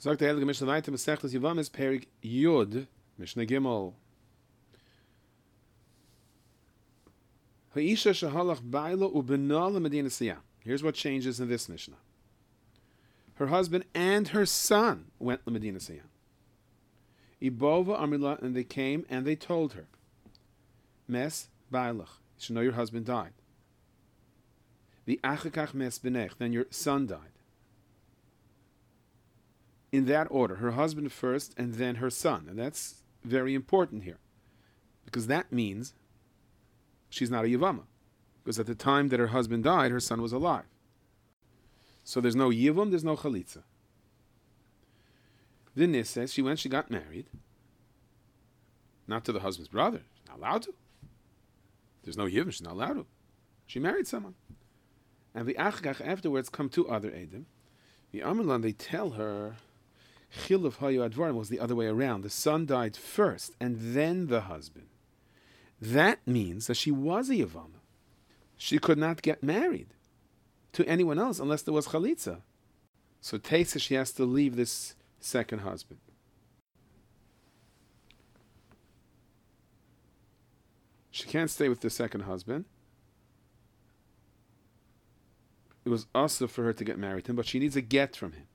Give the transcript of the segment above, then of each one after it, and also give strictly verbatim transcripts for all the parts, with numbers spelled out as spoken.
Sagt der Heilige Mishnah weiter, Masechtas Yevamos, Perik Yud, Mishnah Gimel. Ha'isha shehalach baila u'bena l'Medina Siyah. Here's what changes in this Mishnah. Her husband and her son went to Medina Siyah. Ibova Amrila, and they came and they told her, Mes bailach, you should know your husband died. The achakach mes benech, then your son died. In that order, her husband first and then her son. And that's very important here. Because that means she's not a Yavama. Because at the time that her husband died, her son was alive. So there's no Yivam, there's no Chalitza. The Nis says she went, she got married. Not to the husband's brother. She's not allowed to. There's no Yivam, she's not allowed to. She married someone. And the Achgach afterwards come two other Edim. The Amrlan, they tell her, Chiluv Hayu Advarim was the other way around. The son died first, and then the husband. That means that she was a Yavama. She could not get married to anyone else unless there was Chalitza. So Taisa, she has to leave this second husband. She can't stay with the second husband. It was also for her to get married to him, but she needs a get from him.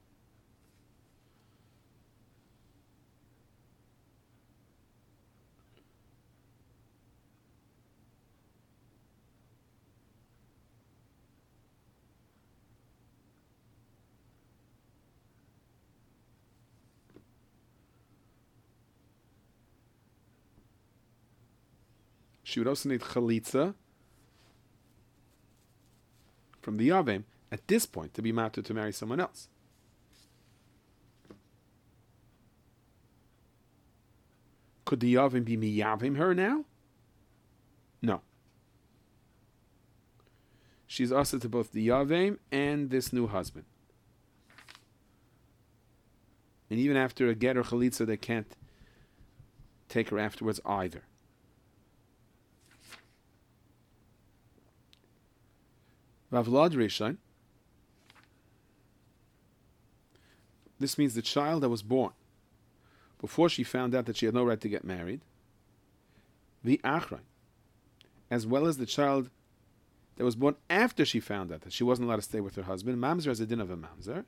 She would also need chalitza from the Yavim at this point to be matter to marry someone else. Could the Yavim be miyavim her now? No. She's also to both the Yavim and this new husband. And even after a get or chalitza, they can't take her afterwards either. Vavlad Rishon. This means the child that was born before she found out that she had no right to get married, the Achron, as well as the child that was born after she found out that she wasn't allowed to stay with her husband. Mamzer has a din of a mamzer.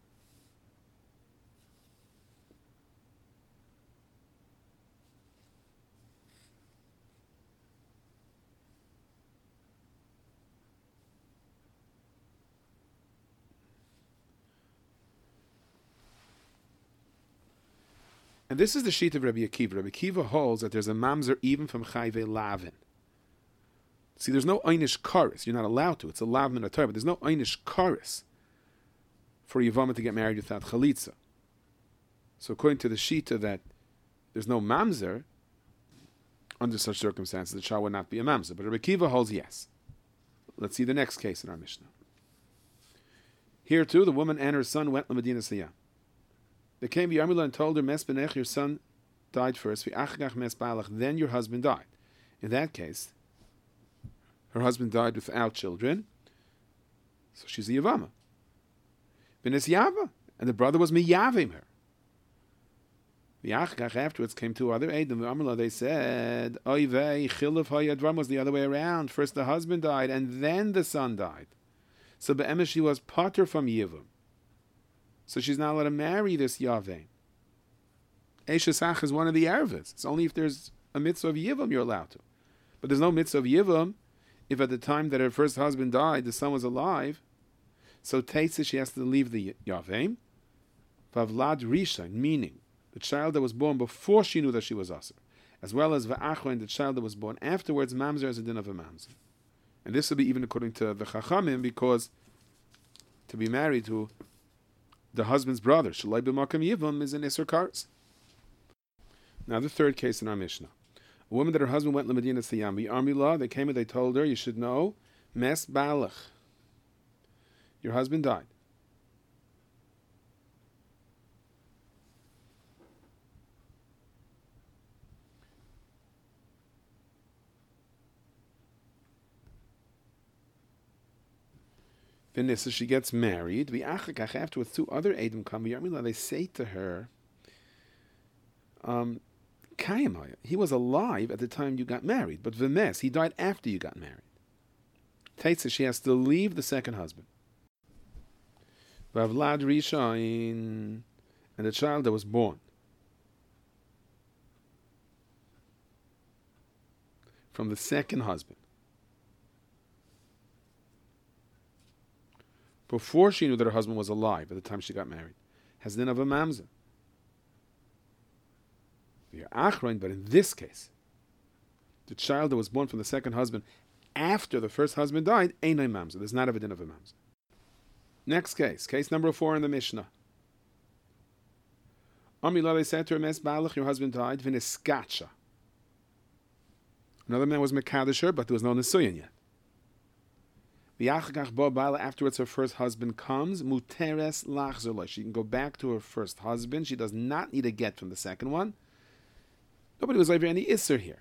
And this is the sheet of Rabbi Akiva. Rabbi Akiva holds that there's a mamzer even from chayve lavin. See, there's no einish karis. You're not allowed to. It's a lavin or Torah, but there's no einish karis for Yavama to get married without chalitza. So according to the shita that there's no mamzer, under such circumstances, the child would not be a mamzer. But Rabbi Akiva holds yes. Let's see the next case in our Mishnah. Here too, the woman and her son went to Medina Siyah. They came to Yarmila and told her, Mes benech, your son died first, v'achgach mes balach, then your husband died. In that case, her husband died without children, so she's a Yavama. Benes Yava, and the brother was miyavim her. The Achgach afterwards came two other Eidim. Amrla, they said, Oy vei, Chiluv Hayadvam was the other way around. First the husband died, and then the son died. So be'emes she was pater from Yivum. So she's not allowed to marry this Yaveh. Eishasach is one of the Erevs. It's only if there's a mitzvah of Yivum you're allowed to. But there's no mitzvah of Yivum if at the time that her first husband died, the son was alive. So Teitza, she has to leave the Yaveh. Vavlad Rishon, meaning the child that was born before she knew that she was Aser, as well as Va'achron, the child that was born afterwards, Mamzer as a din of a Mamzer. And this will be even according to the Chachamim, because to be married to the husband's brother, Shalai b'makam Yivum, is an Isser Kares. Now the third case in our Mishnah. A woman that her husband went to Medina Siyam, the army law, they came and they told her, you should know, Mes Balach. Your husband died. Vanessa, she gets married. Afterwards, two other Edom come. They say to her, um, he was alive at the time you got married, but Vimes, he died after you got married. Taitza, she has to leave the second husband. Vavlad Rishain, and the child that was born from the second husband, before she knew that her husband was alive at the time she got married, has din of a mamzer. But in this case, the child that was born from the second husband after the first husband died, ain't no mamzer. There's not a din of a mamzer. Next case, case number four in the Mishnah. Amila, they said to her, Mes Balach, your husband died, Viniskacha. Another man was Mekadisher, but there was no Nisuyan yet. Afterwards, her first husband comes. Muteres lachzerloi. She can go back to her first husband. She does not need a get from the second one. Nobody was over any isser here.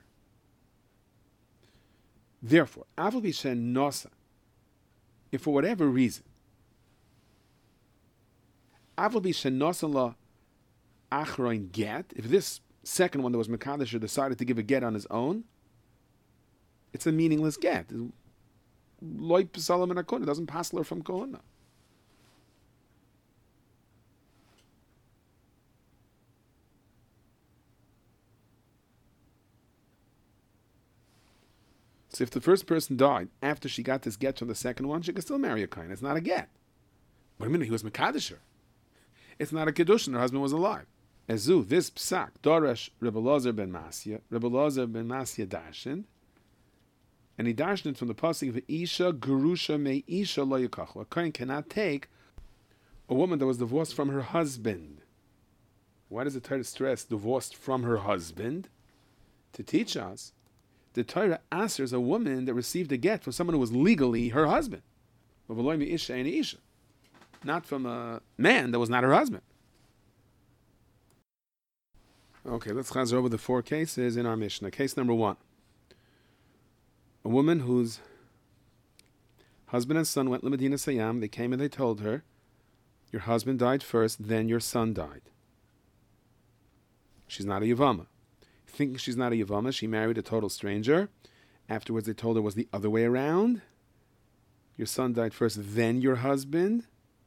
Therefore, nosa, if for whatever reason, nosa achroin get, if this second one that was Mekadisher decided to give a get on his own, it's a meaningless get. Loy Solomon Akuna doesn't pass her from Kohuna. So if the first person died after she got this get from the second one, she can still marry a kohen. It's not a get. But a minute, he was Mekadisher. It's not a kedushin. Her husband was alive. Ezu, this psak, Doresh Rebbe Lozer ben Masya, Rebbe Lozer ben Masya darshan, and he darshan it from the pasuk of Isha Gurusha Me Isha Lo Yikachu. A kohen cannot take a woman that was divorced from her husband. Why does the Torah stress divorced from her husband? To teach us, the Torah answers a woman that received a get from someone who was legally her husband. Not from a man that was not her husband. Okay, let's chazer over the four cases in our Mishnah. Case number one. A woman whose husband and son went to Medina Sayyam. They came and they told her, your husband died first, then your son died. She's not a Yavama. Thinking she's not a Yavama, she married a total stranger. Afterwards, they told her it was the other way around. Your son died first, then your husband.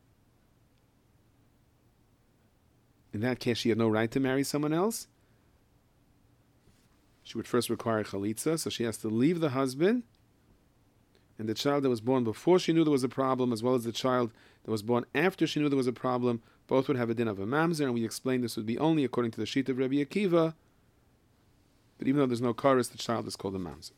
In that case, she had no right to marry someone else. She would first require chalitza, so she has to leave the husband. And the child that was born before she knew there was a problem, as well as the child that was born after she knew there was a problem, both would have a din of a mamzer. And we explained this would be only according to the sheet of Rabbi Akiva, that even though there's no chorus, the child is called a mamzer.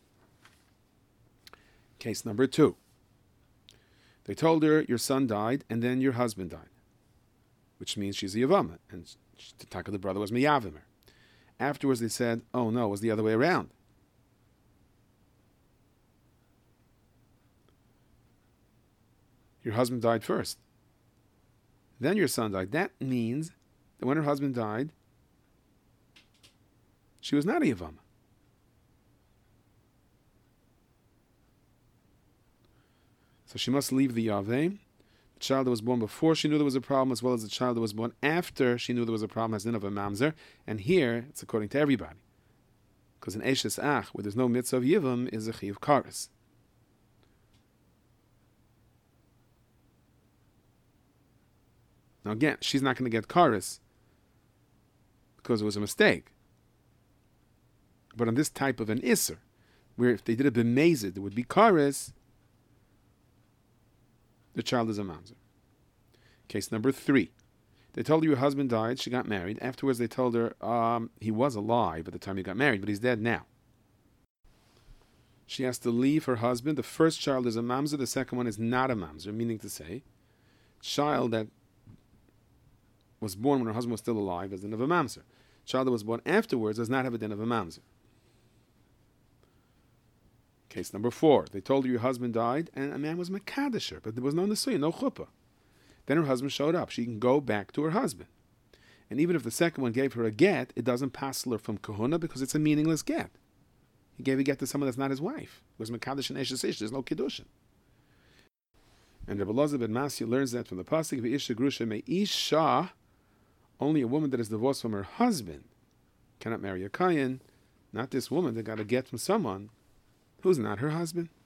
Case number two. They told her, your son died, and then your husband died, which means she's a Yavama, and the Taka the brother was Miyavimer. Afterwards, they said, oh no, it was the other way around. Your husband died first. Then your son died. That means that when her husband died, she was not a Yavama. So she must leave the Yaveh. The child that was born before she knew there was a problem, as well as the child that was born after she knew there was a problem, has din of a mamzer. And here, it's according to everybody. Because in Eshes Ach, where there's no mitzvah of Yivam, is a Chiv Karis. Now again, she's not going to get Karis because it was a mistake. But on this type of an Isser, where if they did a b'mezid, there would be Karis, the child is a mamzer. Case number three. They told her your husband died, she got married. Afterwards they told her um, he was alive at the time he got married, but he's dead now. She has to leave her husband. The first child is a mamzer, the second one is not a mamzer, meaning to say, child that was born when her husband was still alive has din of a mamzer. Child that was born afterwards does not have a din of a mamzer. Case number four. They told her your husband died, and a man was Mekadisher, but there was no Nesuya, no Chuppah. Then her husband showed up. She can go back to her husband. And even if the second one gave her a get, it doesn't pass her from Kahuna because it's a meaningless get. He gave a get to someone that's not his wife. It was Mekadosh and Eshes Ish. There's no Kiddushin. And Rabbi Elazar ben Masya learns that from the pasuk of Isha Grusha Me'isha, only a woman that is divorced from her husband cannot marry a Kayan, not this woman that got a get from someone who's not her husband.